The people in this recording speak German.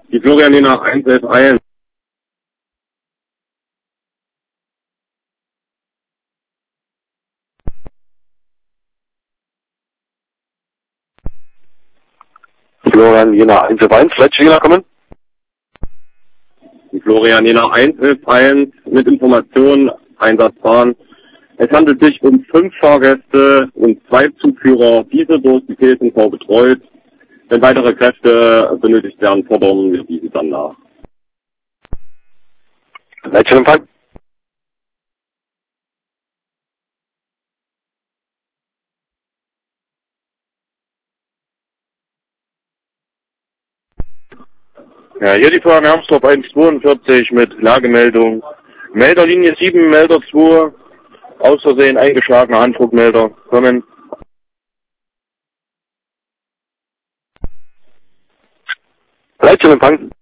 Die Florianina 111. Florianina 111, Fletchina kommen. Die Florianina 111 mit Informationen, Einsatzfahren. Es handelt sich um 5 Fahrgäste und 2 Zugführer, diese durch die PSNV betreut. Wenn weitere Kräfte benötigt werden, fordern wir diese dann nach. Leitstellenempfang. Ja, hier die Frage Hermsdorf 142 mit Lagemeldung. Melderlinie 7, Melder 2, aus Versehen eingeschlagener Handdruckmelder. Kommen. Leitstellenempfang.